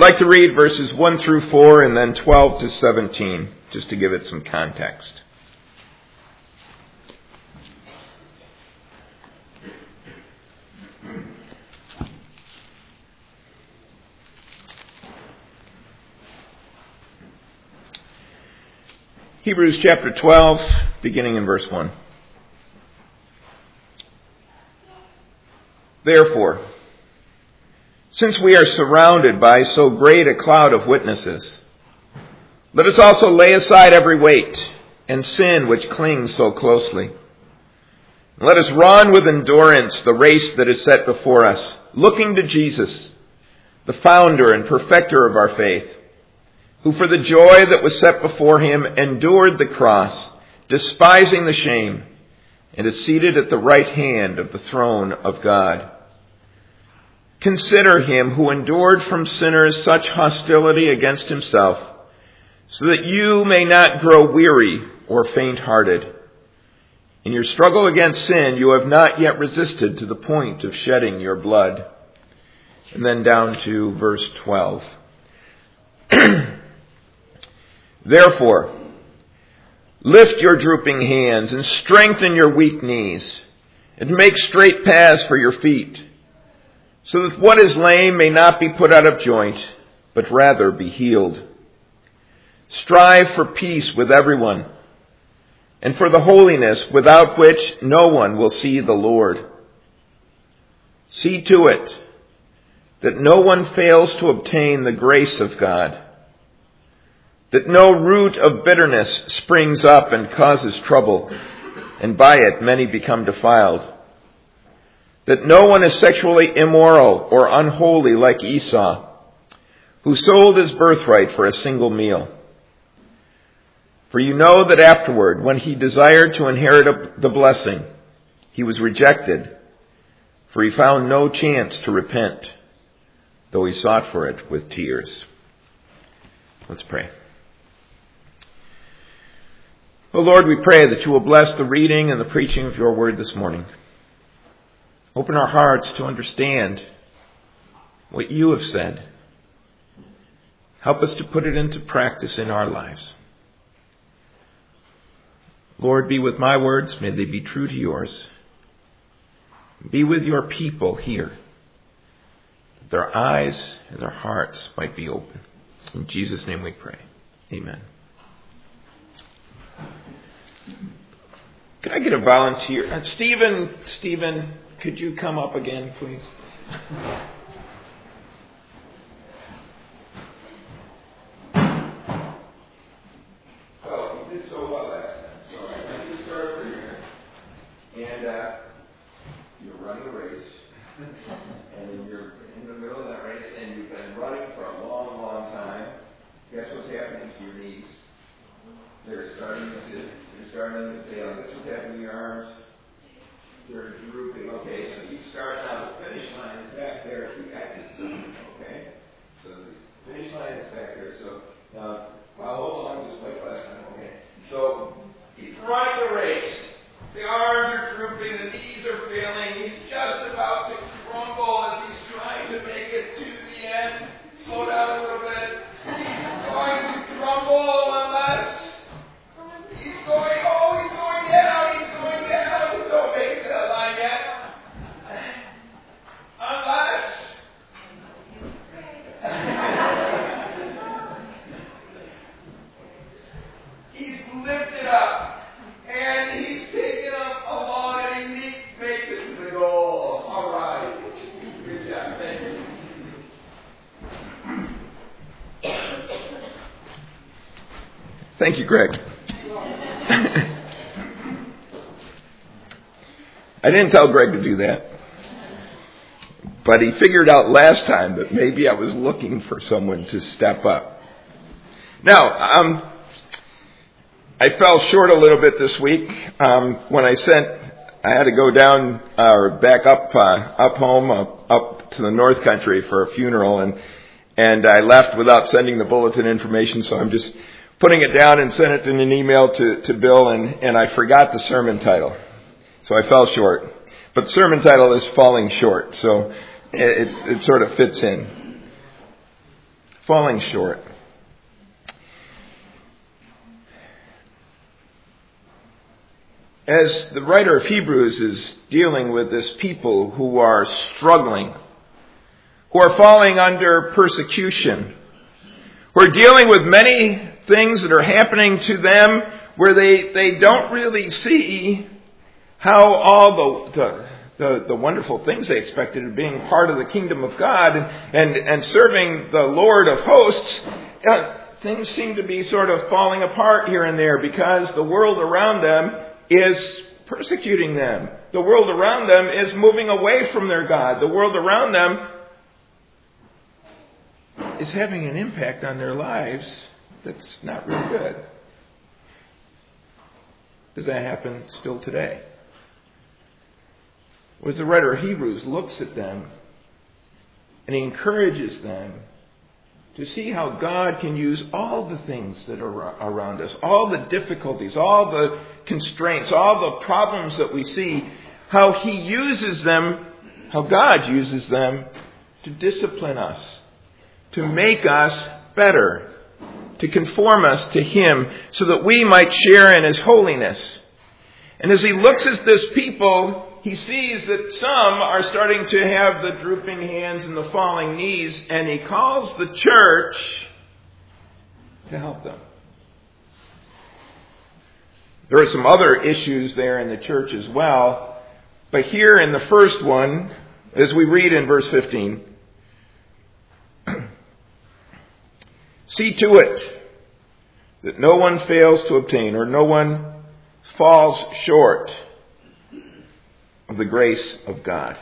like to read verses 1 through 4 and then 12 to 17, just to give it some context. Hebrews chapter 12, beginning in verse 1. Therefore, since we are surrounded by so great a cloud of witnesses, let us also lay aside every weight and sin which clings so closely. Let us run with endurance the race that is set before us, looking to Jesus, the founder and perfecter of our faith, who for the joy that was set before him endured the cross, despising the shame, and is seated at the right hand of the throne of God. Consider him who endured from sinners such hostility against himself, so that you may not grow weary or faint-hearted. In your struggle against sin, you have not yet resisted to the point of shedding your blood. And then down to verse 12. Therefore, lift your drooping hands and strengthen your weak knees, and make straight paths for your feet, so that what is lame may not be put out of joint, but rather be healed. Strive for peace with everyone, and for the holiness without which no one will see the Lord. See to it that no one fails to obtain the grace of God, that no root of bitterness springs up and causes trouble, and by it many become defiled. That no one is sexually immoral or unholy like Esau, who sold his birthright for a single meal. For you know that afterward, when he desired to inherit the blessing, he was rejected, for he found no chance to repent, though he sought for it with tears. Let's pray. Oh Lord, we pray that you will bless the reading and the preaching of your word this morning. Open our hearts to understand what you have said. Help us to put it into practice in our lives. Lord, be with my words. May they be true to yours. Be with your people here, that their eyes and their hearts might be open. In Jesus' name we pray. Amen. Could I get a volunteer? Stephen, could you come up again, please? Well, you did so well last time. So I think you start over here. And you're running a race. And you're in the middle of that race, and you've been running for a long, long time. Guess what's happening to your knees? They're starting to fail. Guess what's happening to your arms? They're drooping. Okay, so you start now. The finish line is back there if you exit something. Okay? So the finish line is back there. So now, hold on, just like last time. Okay? So he's running the race. The arms are drooping. The knees are failing. He's just about to crumble as he's trying to make it to the end. Slow down a little bit. He's going to crumble unless he's going down. Don't make it to that line yet. Unless he's lifted up and he's taken up along and he makes it to the goal. All right. Good job. Thank you. Thank you, Greg. I didn't tell Greg to do that, but he figured out last time that maybe I was looking for someone to step up. Now, I fell short a little bit this week. When I had to go down or back up home, up to the North Country for a funeral, and I left without sending the bulletin information, so I'm just putting it down and sent it in an email to Bill, and I forgot the sermon title. So I fell short. But the sermon title is Falling Short, so it sort of fits in. falling short. As the writer of Hebrews is dealing with this people who are struggling, who are falling under persecution, who are dealing with many things that are happening to them where they don't really see how all the wonderful things they expected of being part of the kingdom of God and serving the Lord of hosts, things seem to be sort of falling apart here and there because the world around them is persecuting them. The world around them is moving away from their God. The world around them is having an impact on their lives that's not really good. Does that happen still today? As the writer of Hebrews looks at them and he encourages them to see how God can use all the things that are around us, all the difficulties, all the constraints, all the problems that we see, how He uses them, how God uses them to discipline us, to make us better, to conform us to Him so that we might share in His holiness. And as He looks at this people, He sees that some are starting to have the drooping hands and the falling knees, and He calls the church to help them. There are some other issues there in the church as well, but here in the first one, as we read in verse 15, see to it that no one fails to obtain, or no one falls short of the grace of God.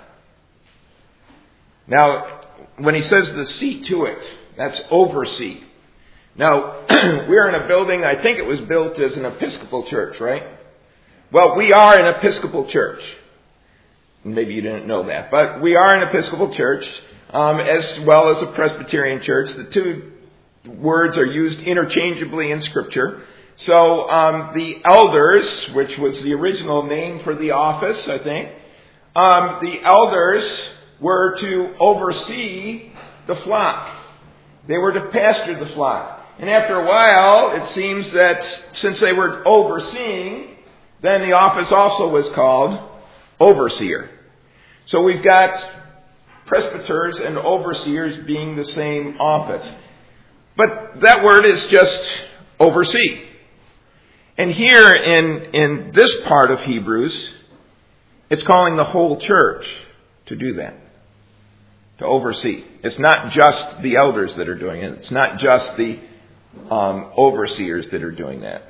Now, when he says the see to it, that's oversee. Now, we're in a building, I think it was built as an Episcopal church, right? Well, we are an Episcopal church. Maybe you didn't know that, but we are an Episcopal church, as well as a Presbyterian church. The two words are used interchangeably in Scripture. So the elders, which was the original name for the office, I think, the elders were to oversee the flock. They were to pasture the flock. And after a while, it seems that since they were overseeing, then the office also was called overseer. So we've got presbyters and overseers being the same office. But that word is just oversee. And here in this part of Hebrews, it's calling the whole church to do that, to oversee. It's not just the elders that are doing it. It's not just the overseers that are doing that.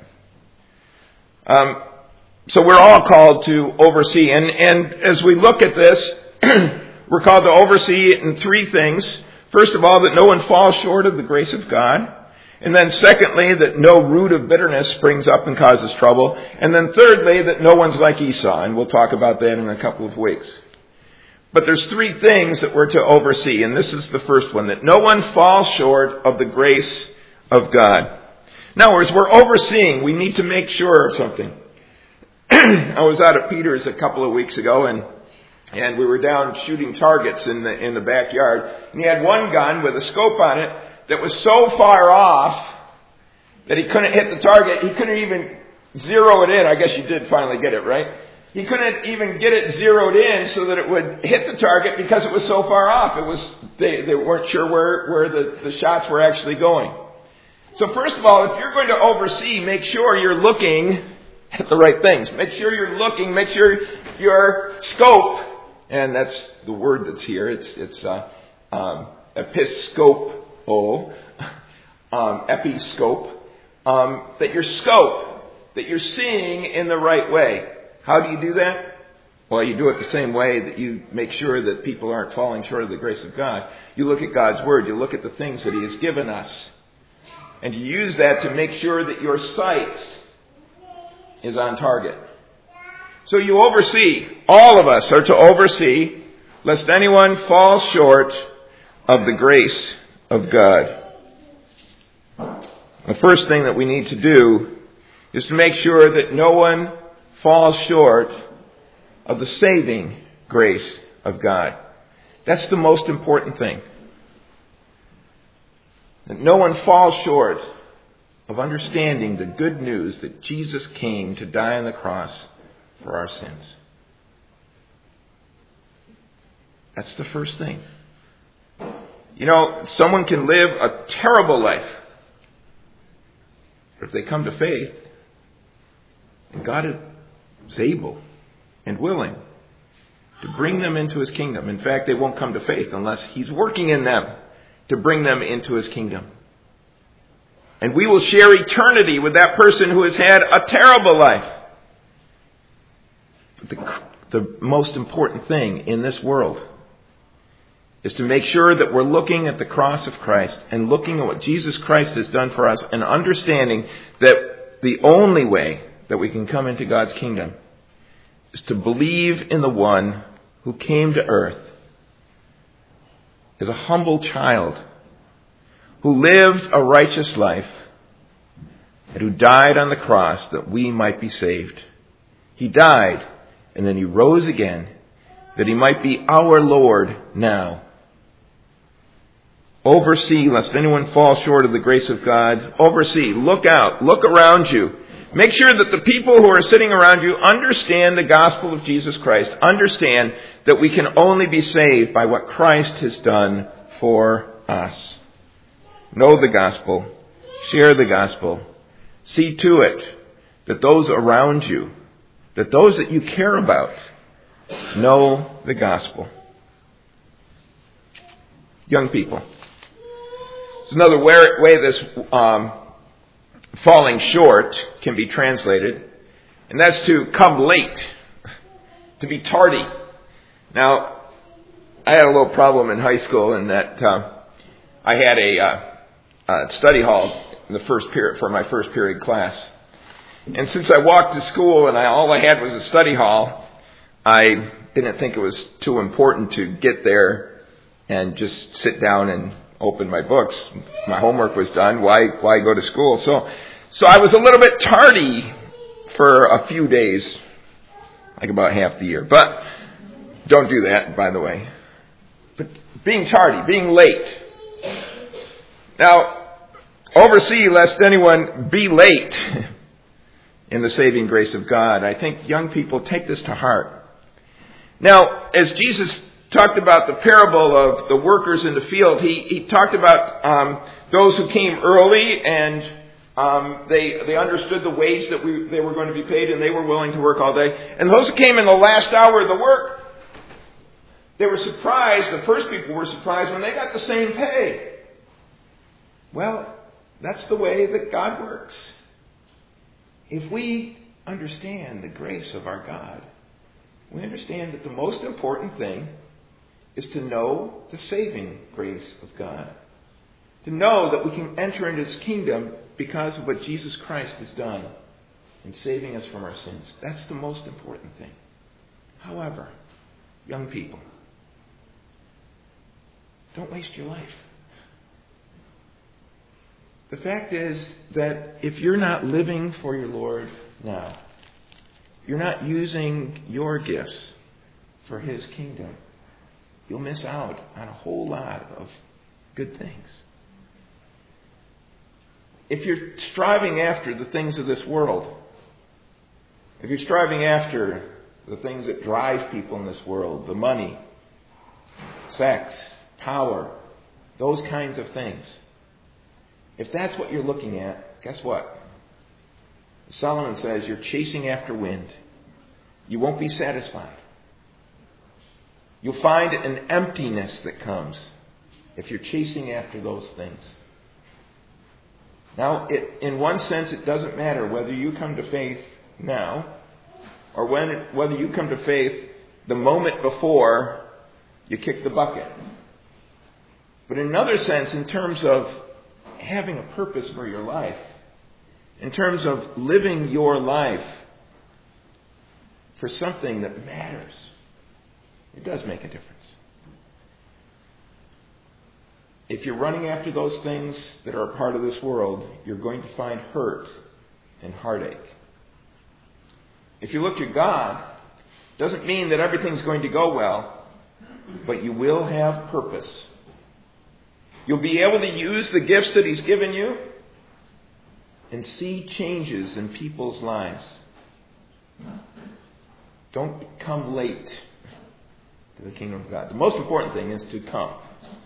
So we're all called to oversee. And as we look at this, we're called to oversee in three things. First of all, that no one falls short of the grace of God. And then secondly, that no root of bitterness springs up and causes trouble. And then thirdly, that no one's like Esau. And we'll talk about that in a couple of weeks. But there's three things that we're to oversee. And this is the first one, that no one falls short of the grace of God. Now, as we're overseeing, we need to make sure of something. I was out at Peter's a couple of weeks ago, and we were down shooting targets in the backyard. And he had one gun with a scope on it that was so far off that he couldn't hit the target. He couldn't even zero it in. I guess you did finally get it, right? He couldn't even get it zeroed in so that it would hit the target because it was so far off. It was they weren't sure where the shots were actually going. So first of all, if you're going to oversee, make sure you're looking at the right things. Make sure you're looking. Make sure your scope, and that's the word that's here. It's episcopo, episcope. That your scope, that you're seeing in the right way. How do you do that? Well, you do it the same way that you make sure that people aren't falling short of the grace of God. You look at God's Word. You look at the things that He has given us. And you use that to make sure that your sight is on target. So you oversee. All of us are to oversee, lest anyone fall short of the grace of God. The first thing that we need to do is to make sure that no one falls short of the saving grace of God. That's the most important thing. that no one falls short of understanding the good news that Jesus came to die on the cross for our sins. That's the first thing. You know, someone can live a terrible life, but if they come to faith, and God is able and willing to bring them into His kingdom. In fact, they won't come to faith unless He's working in them to bring them into His kingdom. And we will share eternity with that person who has had a terrible life. But the most important thing in this world is to make sure that we're looking at the cross of Christ and looking at what Jesus Christ has done for us and understanding that the only way that we can come into God's kingdom is to believe in the one who came to earth as a humble child, who lived a righteous life, and who died on the cross that we might be saved. He died, and then He rose again, that He might be our Lord now. Oversee, lest anyone fall short of the grace of God. Oversee, look out, look around you. Make sure that the people who are sitting around you understand the gospel of Jesus Christ. Understand that we can only be saved by what Christ has done for us. Know the gospel. Share the gospel. See to it that those around you, that those that you care about, know the gospel. Young people. There's another way this falling short can be translated, and that's to come late, to be tardy. Now, I had a little problem in high school in that I had a study hall in the first period for my first period class, and since I walked to school and all I had was a study hall, I didn't think it was too important to get there and just sit down and open my books. My homework was done. Why go to school? So I was a little bit tardy for a few days, like about half the year. But don't do that, by the way. But being tardy, being late. Now, oversee lest anyone be late in the saving grace of God. I think young people take this to heart. Now, as Jesus talked about the parable of the workers in the field, he talked about those who came early and they understood the wage that they were going to be paid and they were willing to work all day. And those who came in the last hour of the work, they were surprised, the first people were surprised when they got the same pay. Well, that's the way that God works. If we understand the grace of our God, we understand that the most important thing is to know the saving grace of God. To know that we can enter into His kingdom because of what Jesus Christ has done in saving us from our sins. That's the most important thing. However, young people, don't waste your life. The fact is that if you're not living for your Lord now, you're not using your gifts for His kingdom, you'll miss out on a whole lot of good things. If you're striving after the things of this world, if you're striving after the things that drive people in this world, the money, sex, power, those kinds of things, if that's what you're looking at, guess what? Solomon says you're chasing after wind. You won't be satisfied. You'll find an emptiness that comes if you're chasing after those things. Now, in one sense, it doesn't matter whether you come to faith now or whether you come to faith the moment before you kick the bucket. But in another sense, in terms of having a purpose for your life, in terms of living your life for something that matters, it does make a difference. If you're running after those things that are a part of this world, you're going to find hurt and heartache. If you look to God, it doesn't mean that everything's going to go well, but you will have purpose. You'll be able to use the gifts that He's given you and see changes in people's lives. Don't come late to the kingdom of God. The most important thing is to come.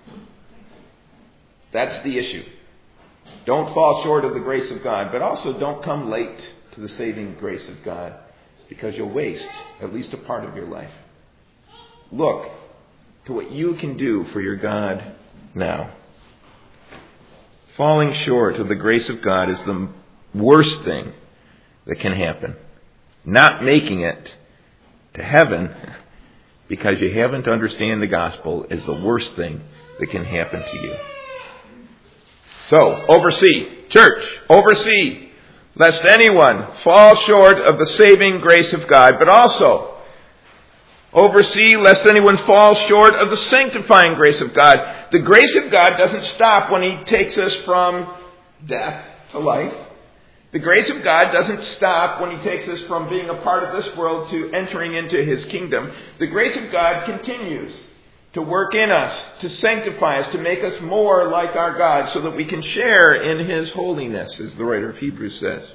That's the issue. Don't fall short of the grace of God, but also don't come late to the saving grace of God, because you'll waste at least a part of your life. Look to what you can do for your God now. Falling short of the grace of God is the worst thing that can happen. Not making it to heaven because you haven't understood the gospel is the worst thing that can happen to you. So, oversee, church, oversee, lest anyone fall short of the saving grace of God, but also oversee lest anyone fall short of the sanctifying grace of God. The grace of God doesn't stop when He takes us from death to life. The grace of God doesn't stop when He takes us from being a part of this world to entering into His kingdom. The grace of God continues to work in us, to sanctify us, to make us more like our God, so that we can share in His holiness, as the writer of Hebrews says.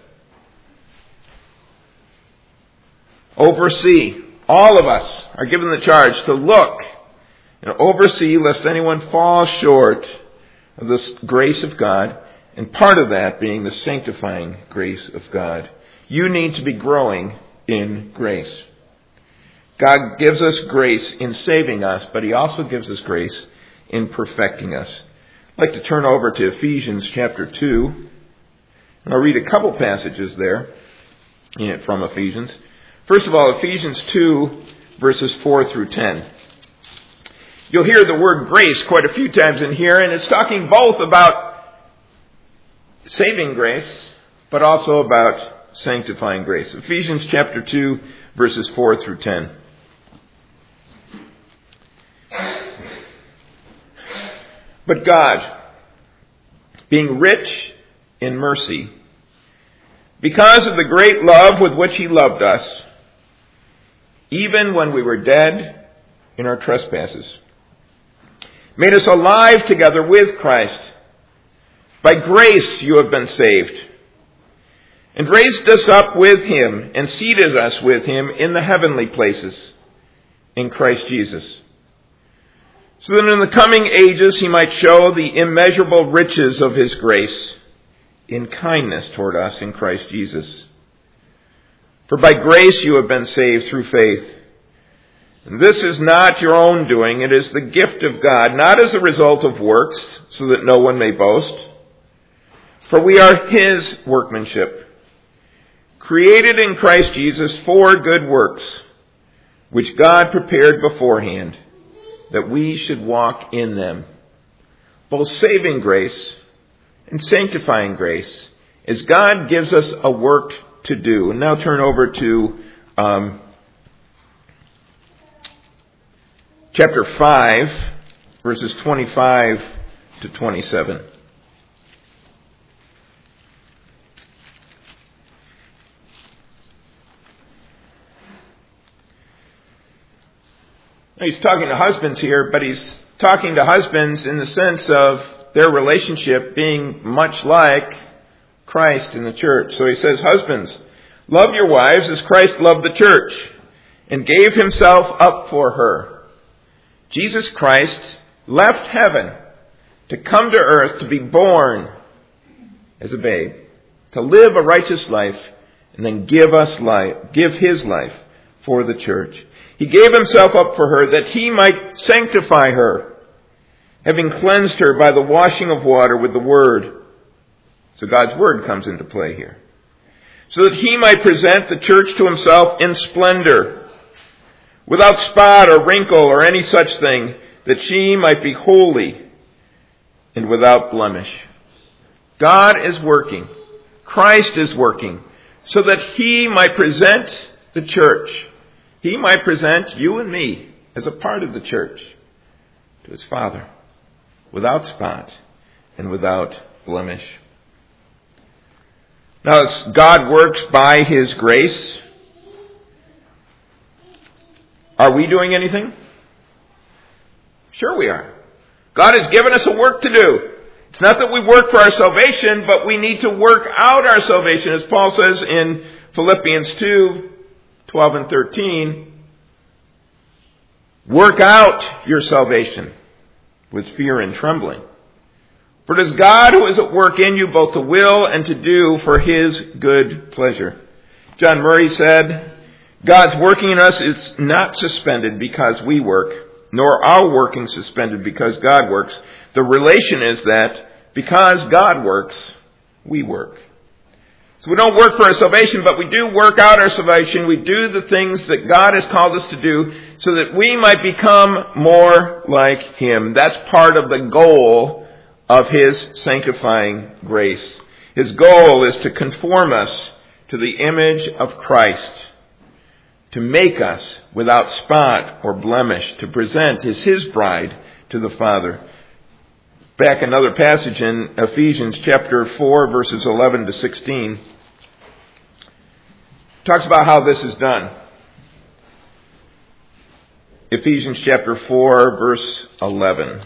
Oversee. All of us are given the charge to look and oversee lest anyone fall short of the grace of God, and part of that being the sanctifying grace of God. You need to be growing in grace. God gives us grace in saving us, but He also gives us grace in perfecting us. I'd like to turn over to Ephesians chapter 2, and I'll read a couple passages there from Ephesians. First of all, Ephesians 2, verses 4 through 10. You'll hear the word grace quite a few times in here, and it's talking both about saving grace, but also about sanctifying grace. Ephesians chapter 2, verses 4 through 10. But God, being rich in mercy, because of the great love with which He loved us, even when we were dead in our trespasses, made us alive together with Christ. By grace you have been saved, and raised us up with Him, and seated us with Him in the heavenly places in Christ Jesus, so that in the coming ages He might show the immeasurable riches of His grace in kindness toward us in Christ Jesus. For by grace you have been saved through faith. And this is not your own doing, it is the gift of God, not as a result of works, so that no one may boast. For we are His workmanship, created in Christ Jesus for good works, which God prepared beforehand, that we should walk in them. Both saving grace and sanctifying grace, as God gives us a work to do. And now turn over to chapter 5, verses 25 to 27. He's talking to husbands here, but he's talking to husbands in the sense of their relationship being much like Christ in the church. So he says, husbands, love your wives as Christ loved the church and gave Himself up for her. Jesus Christ left heaven to come to earth to be born as a babe, to live a righteous life, and then give His life for the church. He gave Himself up for her that He might sanctify her, having cleansed her by the washing of water with the Word. So God's Word comes into play here. So that He might present the church to Himself in splendor, without spot or wrinkle or any such thing, that she might be holy and without blemish. God is working. Christ is working, so that He might present the church. He might present you and me as a part of the church to His Father, without spot and without blemish. Now, as God works by His grace, are we doing anything? Sure we are. God has given us a work to do. It's not that we work for our salvation, but we need to work out our salvation. As Paul says in Philippians 2:12 and 13, work out your salvation with fear and trembling. For it is God who is at work in you both to will and to do for His good pleasure. John Murray said, God's working in us is not suspended because we work, nor our working suspended because God works. The relation is that because God works, we work. So we don't work for our salvation, but we do work out our salvation. We do the things that God has called us to do so that we might become more like Him. That's part of the goal of His sanctifying grace. His goal is to conform us to the image of Christ, to make us without spot or blemish, to present as His bride to the Father. Back another passage in Ephesians chapter 4, verses 11 to 16, talks about how this is done. Ephesians chapter 4, verse 11.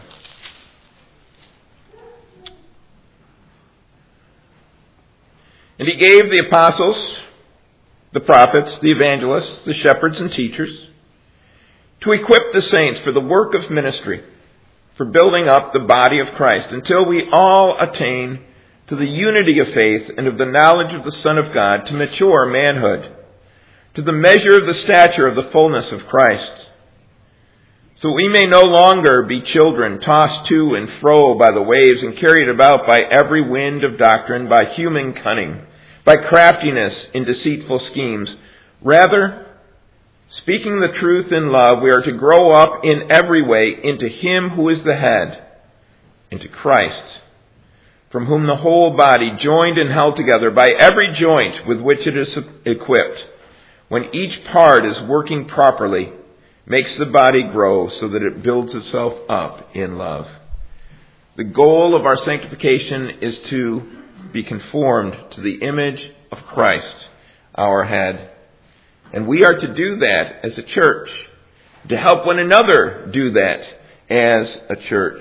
And He gave the apostles, the prophets, the evangelists, the shepherds and teachers, to equip the saints for the work of ministry, for building up the body of Christ, until we all attain to the unity of faith and of the knowledge of the Son of God, to mature manhood, to the measure of the stature of the fullness of Christ. So we may no longer be children, tossed to and fro by the waves and carried about by every wind of doctrine, by human cunning, by craftiness in deceitful schemes. Rather, speaking the truth in love, we are to grow up in every way into Him who is the head, into Christ, from whom the whole body, joined and held together by every joint with which it is equipped, when each part is working properly, makes the body grow so that it builds itself up in love. The goal of our sanctification is to be conformed to the image of Christ, our head. And we are to do that as a church, to help one another do that as a church.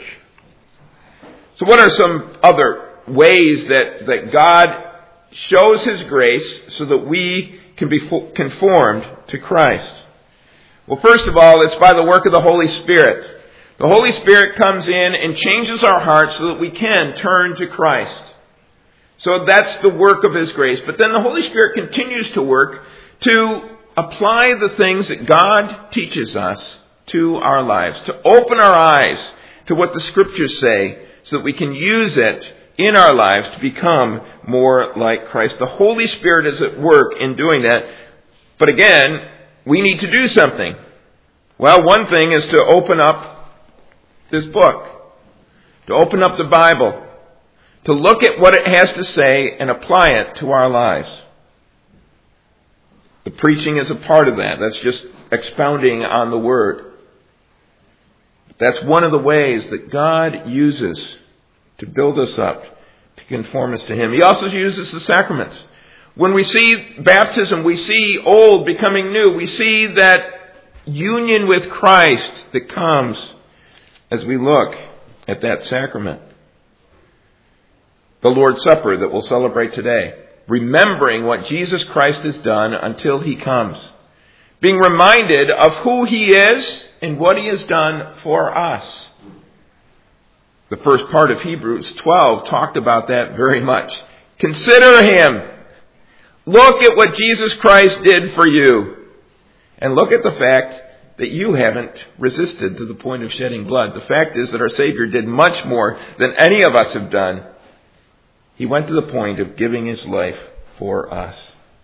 So what are some other ways that God shows His grace so that we can be conformed to Christ? Well, first of all, it's by the work of the Holy Spirit. The Holy Spirit comes in and changes our hearts so that we can turn to Christ. So that's the work of His grace. But then the Holy Spirit continues to work to apply the things that God teaches us to our lives, to open our eyes to what the Scriptures say so that we can use it in our lives to become more like Christ. The Holy Spirit is at work in doing that. But again, we need to do something. Well, one thing is to open up this book, to open up the Bible, to look at what it has to say and apply it to our lives. The preaching is a part of that. That's just expounding on the Word. That's one of the ways that God uses to build us up, to conform us to Him. He also uses the sacraments. When we see baptism, we see old becoming new. We see that union with Christ that comes as we look at that sacrament. The Lord's Supper that we'll celebrate today, remembering what Jesus Christ has done until He comes. Being reminded of who He is and what He has done for us. The first part of Hebrews 12 talked about that very much. Consider Him. Look at what Jesus Christ did for you. And look at the fact that you haven't resisted to the point of shedding blood. The fact is that our Savior did much more than any of us have done. He went to the point of giving His life for us.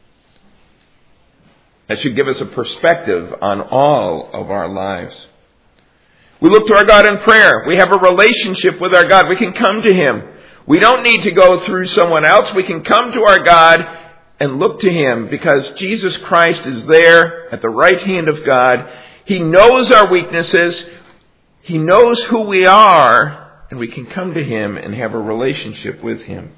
That should give us a perspective on all of our lives. We look to our God in prayer. We have a relationship with our God. We can come to Him. We don't need to go through someone else. We can come to our God and look to Him because Jesus Christ is there at the right hand of God. He knows our weaknesses. He knows who we are. And we can come to Him and have a relationship with Him.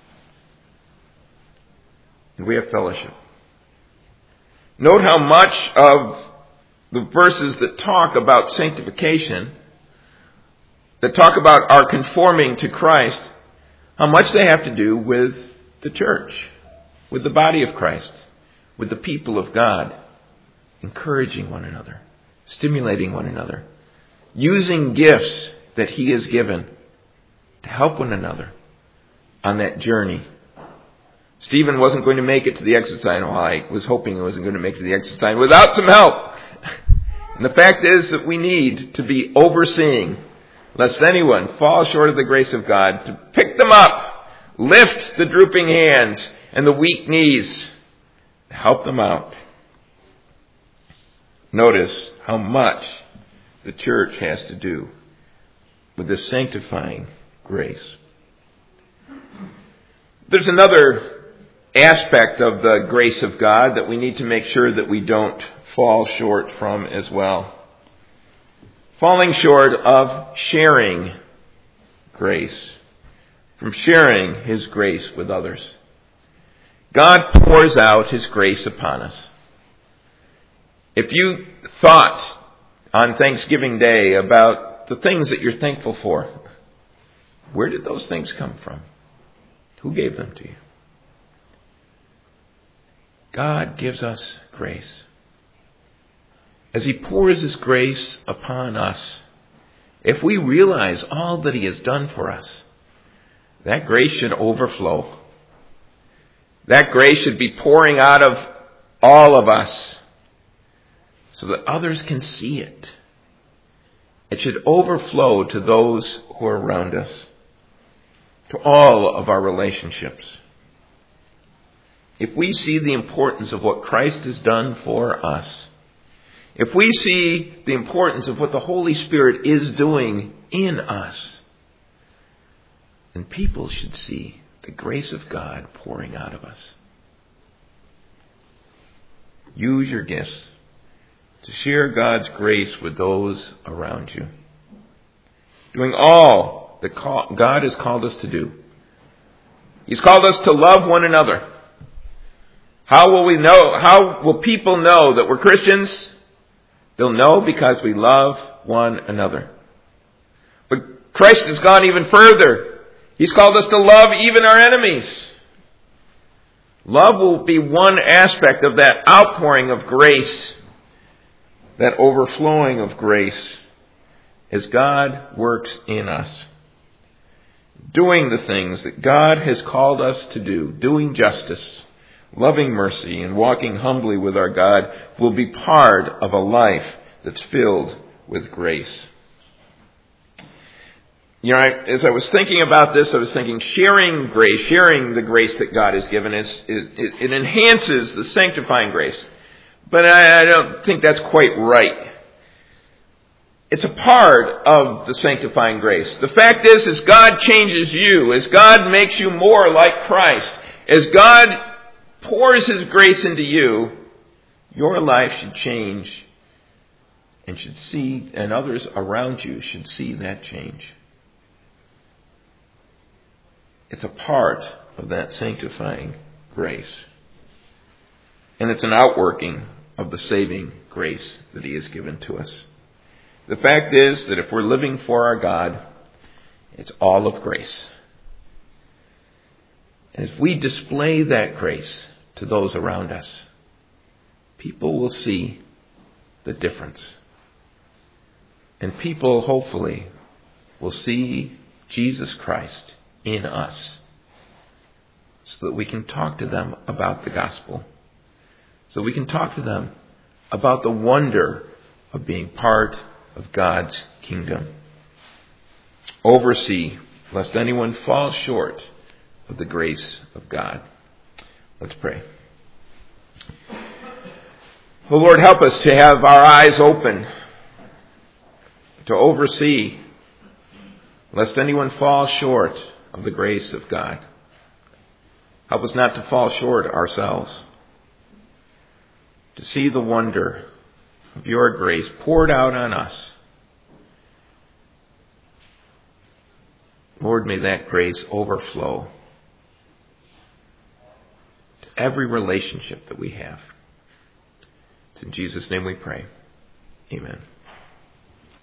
And we have fellowship. Note how much of the verses that talk about sanctification that talk about our conforming to Christ, how much they have to do with the church, with the body of Christ, with the people of God, encouraging one another, stimulating one another, using gifts that He has given to help one another on that journey. Stephen wasn't going to make it to the exit sign. Well, I was hoping he wasn't going to make it to the exit sign without some help. And the fact is that we need to be overseeing, lest anyone fall short of the grace of God, to pick them up, lift the drooping hands and the weak knees, help them out. Notice how much the church has to do with this sanctifying grace. There's another aspect of the grace of God that we need to make sure that we don't fall short from as well. Falling short of sharing grace, from sharing His grace with others. God pours out His grace upon us. If you thought on Thanksgiving Day about the things that you're thankful for, where did those things come from? Who gave them to you? God gives us grace. As He pours His grace upon us, if we realize all that He has done for us, that grace should overflow. That grace should be pouring out of all of us so that others can see it. It should overflow to those who are around us, to all of our relationships. If we see the importance of what Christ has done for us, if we see the importance of what the Holy Spirit is doing in us, then people should see the grace of God pouring out of us. Use your gifts to share God's grace with those around you. Doing all that God has called us to do. He's called us to love one another. How will we know? How will people know that we're Christians? They'll know because we love one another. But Christ has gone even further. He's called us to love even our enemies. Love will be one aspect of that outpouring of grace, that overflowing of grace, as God works in us. Doing the things that God has called us to do, doing justice, loving mercy, and walking humbly with our God will be part of a life that's filled with grace. As I was thinking about this, I was thinking sharing grace, sharing the grace that God has given us, it enhances the sanctifying grace. But I don't think that's quite right. It's a part of the sanctifying grace. The fact is, as God changes you, as God makes you more like Christ, as God pours His grace into you, your life should change and others around you should see that change. It's a part of that sanctifying grace. And it's an outworking of the saving grace that He has given to us. The fact is that if we're living for our God, it's all of grace. And as we display that grace to those around us, people will see the difference. And people, hopefully, will see Jesus Christ in us so that we can talk to them about the gospel. So we can talk to them about the wonder of being part of God's kingdom. Oversee, lest anyone fall short of the grace of God. Let's pray. Oh Lord, help us to have our eyes open, to oversee, lest anyone fall short of the grace of God. Help us not to fall short ourselves, to see the wonder of your grace poured out on us. Lord, may that grace overflow to every relationship that we have. It's in Jesus' name we pray. Amen.